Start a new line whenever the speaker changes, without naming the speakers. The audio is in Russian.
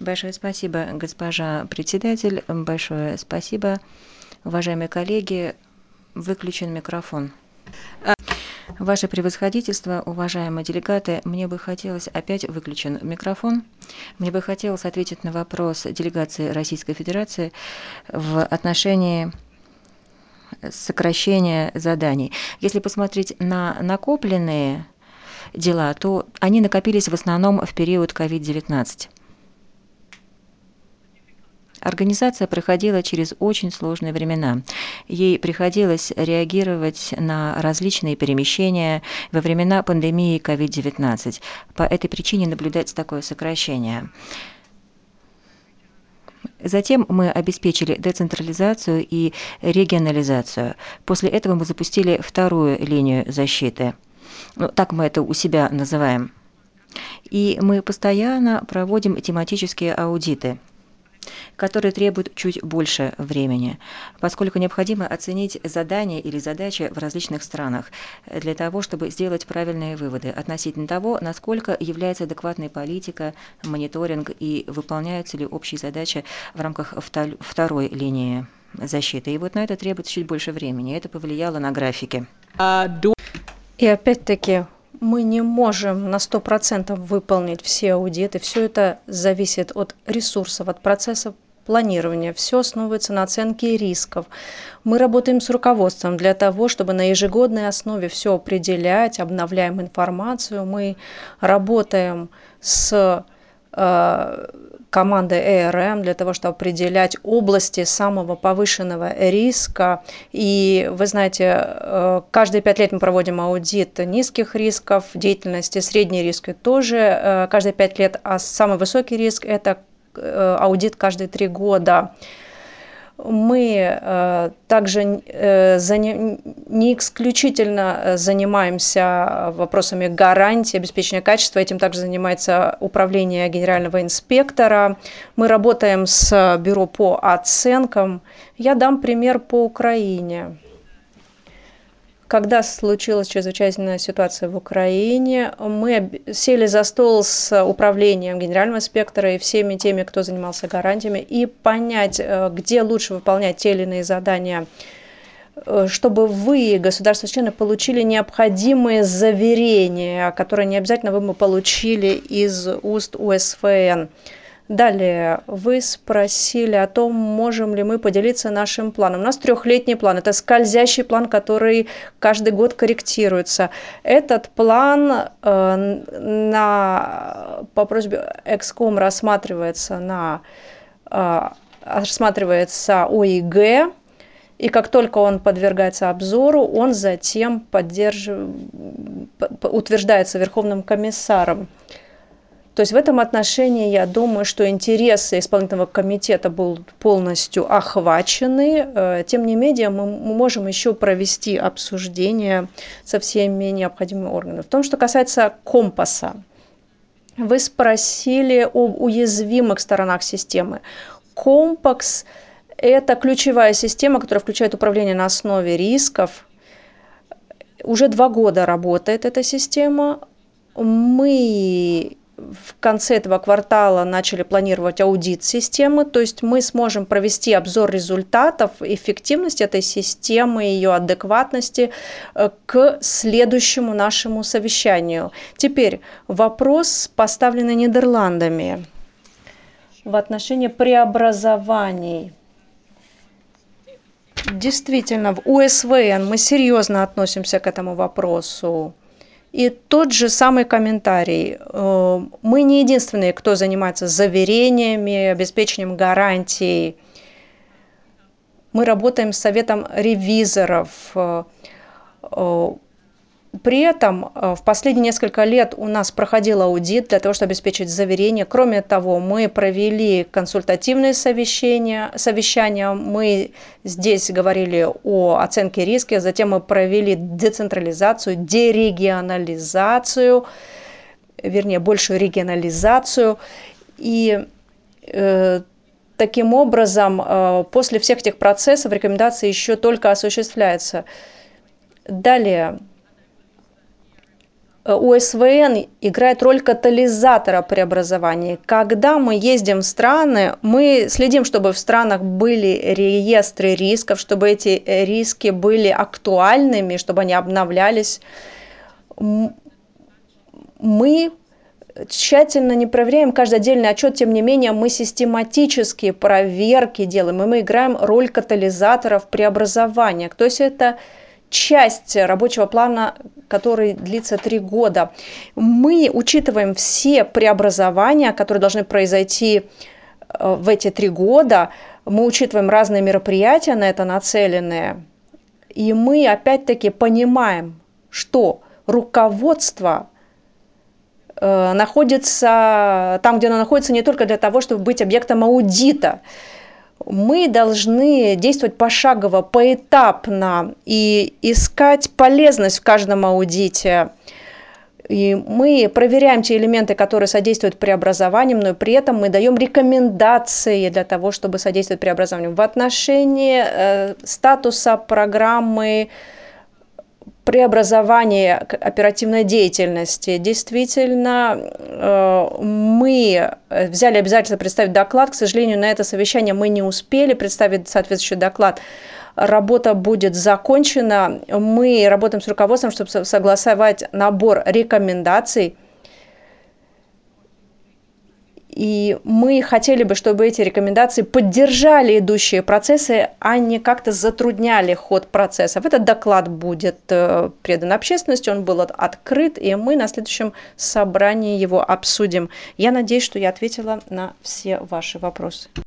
Большое спасибо, госпожа председатель. Большое спасибо, уважаемые коллеги. Выключен микрофон. Ваше превосходительство, уважаемые делегаты, мне бы хотелось, опять выключен микрофон, мне бы хотелось ответить на вопрос делегации Российской Федерации в отношении сокращения заданий. Если посмотреть на накопленные дела, то они накопились в основном в период COVID-19. Организация проходила через очень сложные времена. Ей приходилось реагировать на различные перемещения во времена пандемии COVID-19. По этой причине наблюдается такое сокращение. Затем мы обеспечили децентрализацию и регионализацию. После этого мы запустили вторую линию защиты. Ну, так мы это у себя называем. И мы постоянно проводим тематические аудиты, которые требуют чуть больше времени, поскольку необходимо оценить задания или задачи в различных странах для того, чтобы сделать правильные выводы относительно того, насколько является адекватной политика, мониторинг и выполняются ли общие задачи в рамках второй линии защиты. И вот на это требуется чуть больше времени, и это повлияло на графики.
И опять-таки мы не можем на 100% выполнить все аудиты. Все это зависит от ресурсов, от процессов планирования. Все основывается на оценке рисков. Мы работаем с руководством для того, чтобы на ежегодной основе все определять, обновляем информацию. Мы работаем с командой ЭРМ для того, чтобы определять области самого повышенного риска. И вы знаете, каждые 5 лет мы проводим аудит низких рисков деятельности, средние риски тоже каждые 5 лет, а самый высокий риск – это аудит каждые 3 года. Мы также не исключительно занимаемся вопросами гарантии, обеспечения качества. Этим также занимается управление генерального инспектора. Мы работаем с бюро по оценкам. Я дам пример по Украине. Когда случилась чрезвычайная ситуация в Украине, мы сели за стол с управлением генерального инспектора и всеми теми, кто занимался гарантиями, и понять, где лучше выполнять те или иные задания, чтобы вы, государства-члены, получили необходимые заверения, которые не обязательно вы получили из уст УСФН. Далее, вы спросили о том, можем ли мы поделиться нашим планом. У нас 3-летний план, это скользящий план, который каждый год корректируется. Этот план по просьбе Экском рассматривается ОИГ, и как только он подвергается обзору, он затем утверждается Верховным комиссаром. То есть в этом отношении я думаю, что интересы исполнительного комитета будут полностью охвачены. Тем не менее, мы можем еще провести обсуждение со всеми необходимыми органами. В том, что касается компаса, вы спросили об уязвимых сторонах системы. Компас – это ключевая система, которая включает управление на основе рисков. Уже 2 года работает эта система. Мы в конце этого квартала начали планировать аудит системы, то есть мы сможем провести обзор результатов эффективности этой системы, ее адекватности к следующему нашему совещанию. Теперь вопрос, поставленный Нидерландами в отношении преобразований. Действительно, в УСВН мы серьезно относимся к этому вопросу. И тот же самый комментарий. Мы не единственные, кто занимается заверениями, обеспечением гарантий. Мы работаем с советом ревизоров. При этом в последние несколько лет у нас проходил аудит для того, чтобы обеспечить заверение. Кроме того, мы провели консультативные совещания. Мы здесь говорили о оценке риска, затем мы провели децентрализацию, дерегионализацию, вернее, большую регионализацию. И таким образом, после всех этих процессов рекомендации еще только осуществляются. Далее. УСВН играет роль катализатора преобразований. Когда мы ездим в страны, мы следим, чтобы в странах были реестры рисков, чтобы эти риски были актуальными, чтобы они обновлялись. Мы тщательно не проверяем каждый отдельный отчет, тем не менее мы систематические проверки делаем, и мы играем роль катализаторов преобразования. То есть это часть рабочего плана, который длится 3 года. Мы учитываем все преобразования, которые должны произойти в эти 3 года. Мы учитываем разные мероприятия на это нацеленные. И мы опять-таки понимаем, что руководство находится там, где оно находится, не только для того, чтобы быть объектом аудита. Мы должны действовать пошагово, поэтапно и искать полезность в каждом аудите. И мы проверяем те элементы, которые содействуют преобразованию, но при этом мы даем рекомендации для того, чтобы содействовать преобразованию. В отношении статуса программы преобразования оперативной деятельности. Действительно, мы взяли обязательство представить доклад. К сожалению, на это совещание мы не успели представить соответствующий доклад. Работа будет закончена. Мы работаем с руководством, чтобы согласовать набор рекомендаций. И мы хотели бы, чтобы эти рекомендации поддержали идущие процессы, а не как-то затрудняли ход процессов. Этот доклад будет предан общественности, он был открыт, и мы на следующем собрании его обсудим. Я надеюсь, что я ответила на все ваши вопросы.